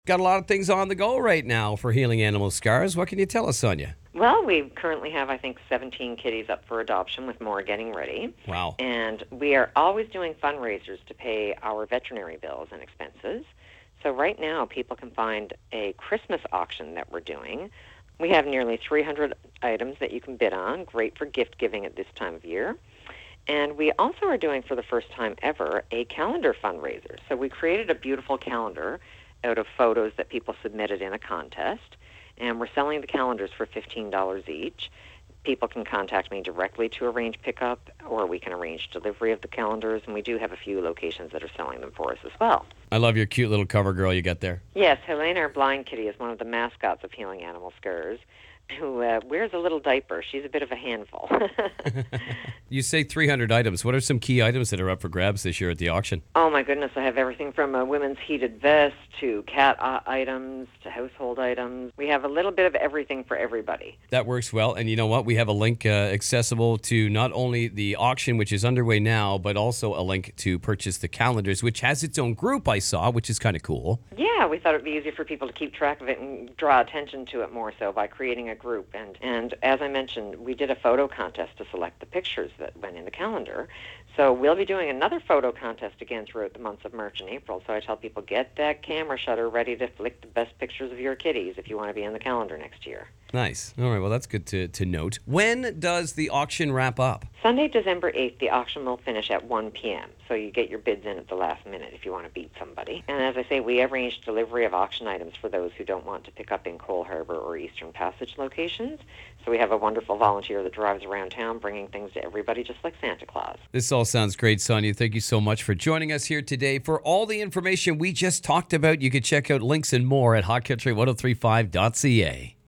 Got a lot of things on the go right now for healing animal scars. What can you tell us, Sonia? Well, we currently have, I think, 17 kitties up for adoption with more getting ready. Wow. And we are always doing fundraisers to pay our veterinary bills and expenses. So right now, people can find a Christmas auction that we're doing. We have nearly 300 items that you can bid on, great for gift giving at this time of year. And we also are doing, for the first time ever, a calendar fundraiser. So we created a beautiful calendar out of photos that people submitted in a contest, and we're selling the calendars for $15 each. People can contact me directly to arrange pickup, or we can arrange delivery of the calendars, and we do have a few locations that are selling them for us as well. I love your cute little cover girl you got there. Yes, Helena, our blind kitty, is one of the mascots of Healing Animal Scars, who wears a little diaper. She's a bit of a handful. You say 300 items. What are some key items that are up for grabs this year at the auction? Oh, my goodness. I have everything from a women's heated vest to cat items to household items. We have a little bit of everything for everybody. That works well. And you know what? We have a link accessible to not only the auction, which is underway now, but also a link to purchase the calendars, which has its own group, I saw, which is kind of cool. Yeah, we thought it would be easier for people to keep track of it and draw attention to it more so by creating a group. And as I mentioned, we did a photo contest to select the pictures that went in the calendar. So we'll be doing another photo contest again throughout the months of March and April. So I tell people, get that camera shutter ready to flick the best pictures of your kitties if you want to be in the calendar next year. Nice. All right. Well, that's good to note. When does the auction wrap up? Sunday, December 8th, the auction will finish at 1 p.m. So you get your bids in at the last minute if you want to beat somebody. And as I say, we arrange delivery of auction items for those who don't want to pick up in Cole Harbour or Eastern Passage locations. So we have a wonderful volunteer that drives around town bringing things to everybody just like Santa Claus. This all sounds great, Sonia. Thank you so much for joining us here today. For all the information we just talked about, you can check out links and more at hotcountry1035.ca.